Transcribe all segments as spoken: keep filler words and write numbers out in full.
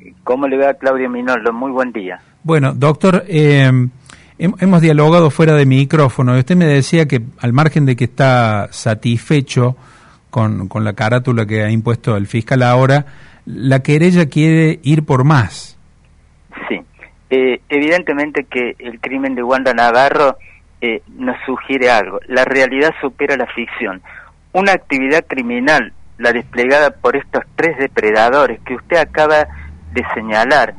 ¿Cómo le va a Claudio Minoldo? Muy buen día. Bueno, doctor, eh, hemos dialogado fuera de micrófono y usted me decía que al margen de que está satisfecho con, con la carátula que ha impuesto el fiscal ahora, la querella quiere ir por más. Sí, eh, evidentemente que el crimen de Wanda Navarro eh, nos sugiere algo. La realidad supera la ficción. Una actividad criminal, la desplegada por estos tres depredadores que usted acaba de señalar,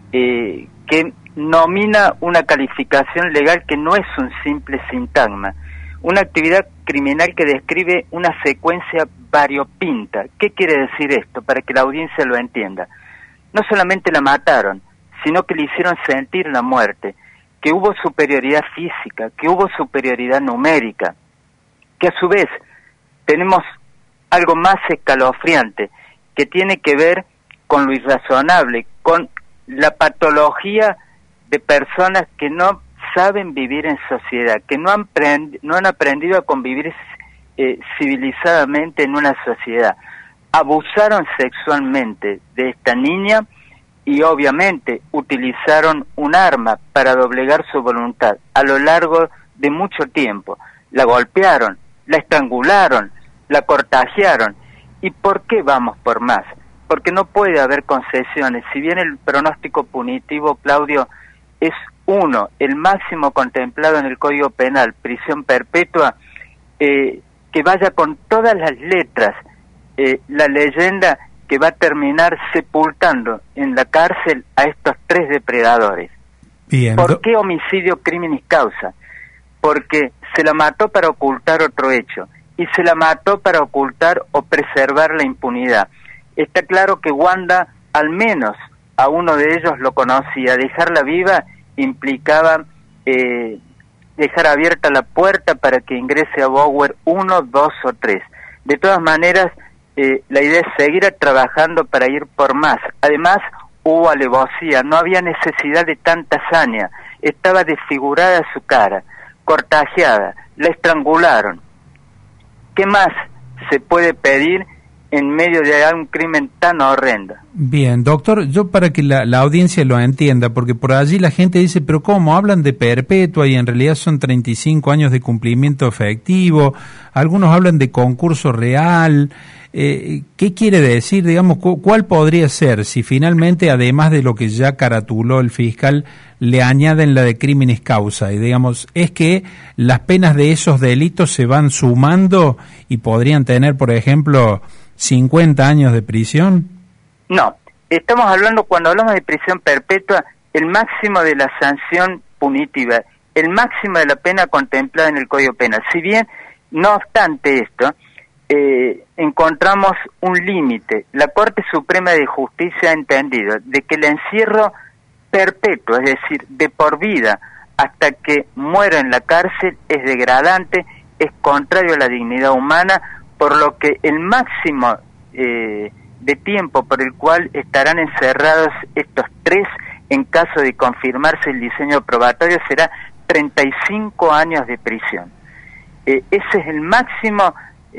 eh, que nomina una calificación legal que no es un simple sintagma, una actividad criminal que describe una secuencia variopinta. ¿Qué quiere decir esto? Para que la audiencia lo entienda. No solamente la mataron, sino que le hicieron sentir la muerte, que hubo superioridad física, que hubo superioridad numérica, que a su vez tenemos algo más escalofriante, que tiene que ver con lo irrazonable, con la patología de personas que no saben vivir en sociedad, que no han, prend, no han aprendido a convivir eh, civilizadamente en una sociedad. Abusaron sexualmente de esta niña y obviamente utilizaron un arma para doblegar su voluntad a lo largo de mucho tiempo. La golpearon, la estrangularon, la cortajearon. ¿Y por qué vamos por más? Porque no puede haber concesiones. Si bien el pronóstico punitivo, Claudio, es uno, el máximo contemplado en el Código Penal, prisión perpetua, eh, que vaya con todas las letras eh, la leyenda que va a terminar sepultando en la cárcel a estos tres depredadores. Bien. ¿Por qué homicidio criminis causa? Porque se la mató para ocultar otro hecho, y se la mató para ocultar o preservar la impunidad. Está claro que Wanda, al menos a uno de ellos lo conocía. Dejarla viva implicaba eh, dejar abierta la puerta para que ingrese a Bower uno, dos o tres. De todas maneras, eh, la idea es seguir trabajando para ir por más. Además, hubo alevosía, no había necesidad de tanta hazaña. Estaba desfigurada su cara, cortajeada, la estrangularon. ¿Qué más se puede pedir en medio de un crimen tan horrendo? Bien, doctor, yo para que la, la audiencia lo entienda, porque por allí la gente dice, pero ¿cómo? Hablan de perpetua y en realidad son treinta y cinco años de cumplimiento efectivo, algunos hablan de concurso real. Eh, ¿Qué quiere decir, digamos, cu cuál podría ser si finalmente, además de lo que ya caratuló el fiscal, le añaden la de crímenes causa? Y digamos, ¿es que las penas de esos delitos se van sumando y podrían tener, por ejemplo, cincuenta años de prisión? No, estamos hablando, cuando hablamos de prisión perpetua, el máximo de la sanción punitiva, el máximo de la pena contemplada en el Código Penal. Si bien, no obstante esto, eh, encontramos un límite. La Corte Suprema de Justicia ha entendido de que el encierro perpetuo, es decir, de por vida, hasta que muera en la cárcel, es degradante, es contrario a la dignidad humana, por lo que el máximo eh, de tiempo por el cual estarán encerrados estos tres, en caso de confirmarse el diseño probatorio, será treinta y cinco años de prisión. Eh, ese es el máximo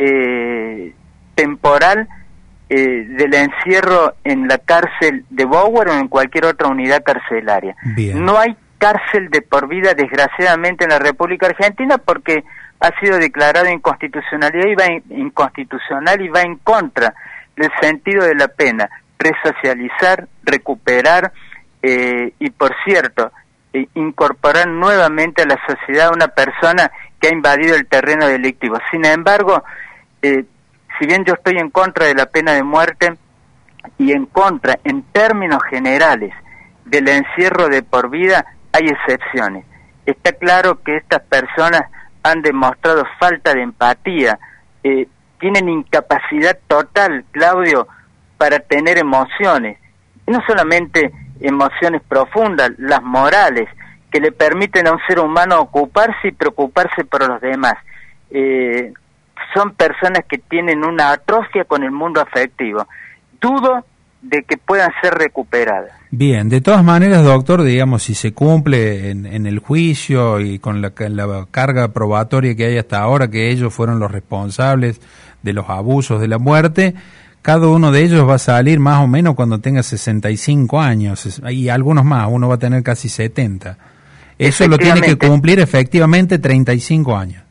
eh, temporal eh, del encierro en la cárcel de Bower o en cualquier otra unidad carcelaria. Bien. No hay cárcel de por vida, desgraciadamente, en la República Argentina, porque ha sido declarado inconstitucionalidad y va in, inconstitucional y va en contra del sentido de la pena, resocializar, recuperar eh, y, por cierto, eh, incorporar nuevamente a la sociedad a una persona que ha invadido el terreno delictivo. Sin embargo, eh, si bien yo estoy en contra de la pena de muerte y en contra, en términos generales, del encierro de por vida, hay excepciones. Está claro que estas personas han demostrado falta de empatía, eh, tienen incapacidad total, Claudio, para tener emociones, y no solamente emociones profundas, las morales, que le permiten a un ser humano ocuparse y preocuparse por los demás. Eh, son personas que tienen una atrofia con el mundo afectivo. Dudo de que puedan ser recuperadas. Bien, de todas maneras, doctor, digamos, si se cumple en, en el juicio y con la, la carga probatoria que hay hasta ahora, que ellos fueron los responsables de los abusos, de la muerte, cada uno de ellos va a salir más o menos cuando tenga sesenta y cinco años, y algunos más, uno va a tener casi setenta. Eso lo tiene que cumplir efectivamente treinta y cinco años.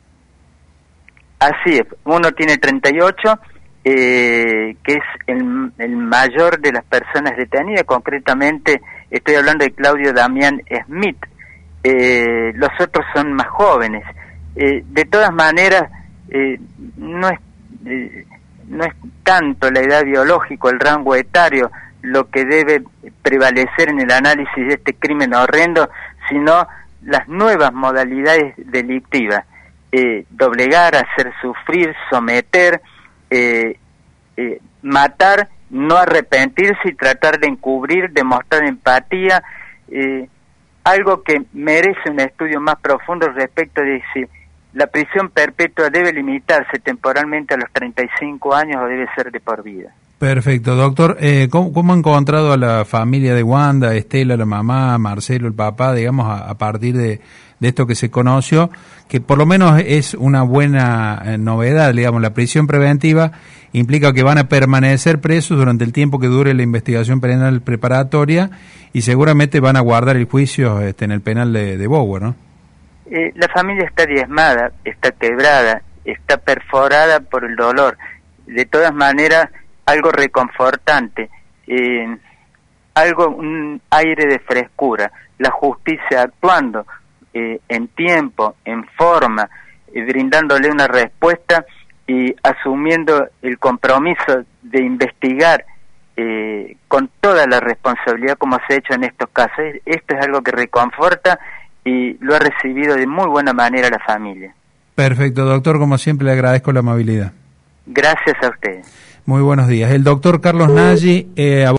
Así es, uno tiene treinta y ocho, eh, que es el, el mayor de las personas detenidas, concretamente estoy hablando de Claudio Damián Smith, eh, los otros son más jóvenes. Eh, de todas maneras, eh, no es eh, no es tanto la edad biológica, el rango etario, lo que debe prevalecer en el análisis de este crimen horrendo, sino las nuevas modalidades delictivas. Eh, doblegar, hacer sufrir, someter, eh, eh, matar, no arrepentirse y tratar de encubrir, demostrar empatía, eh, algo que merece un estudio más profundo respecto de si la prisión perpetua debe limitarse temporalmente a los treinta y cinco años o debe ser de por vida. Perfecto, doctor. Eh, ¿cómo, ¿Cómo ha encontrado a la familia de Wanda, Estela, la mamá, Marcelo, el papá, digamos, a, a partir de, de esto que se conoció, que por lo menos es una buena eh, novedad, digamos, la prisión preventiva implica que van a permanecer presos durante el tiempo que dure la investigación penal preparatoria y seguramente van a guardar el juicio este, en el penal de, de Bower, ¿no? Eh, la familia está diezmada, está quebrada, está perforada por el dolor. De todas maneras, algo reconfortante, eh, algo, un aire de frescura, la justicia actuando eh, en tiempo, en forma, eh, brindándole una respuesta y asumiendo el compromiso de investigar eh, con toda la responsabilidad como se ha hecho en estos casos. Esto es algo que reconforta y lo ha recibido de muy buena manera la familia. Perfecto, doctor, como siempre le agradezco la amabilidad. Gracias a ustedes. Muy buenos días. El doctor Carlos Nagy, eh,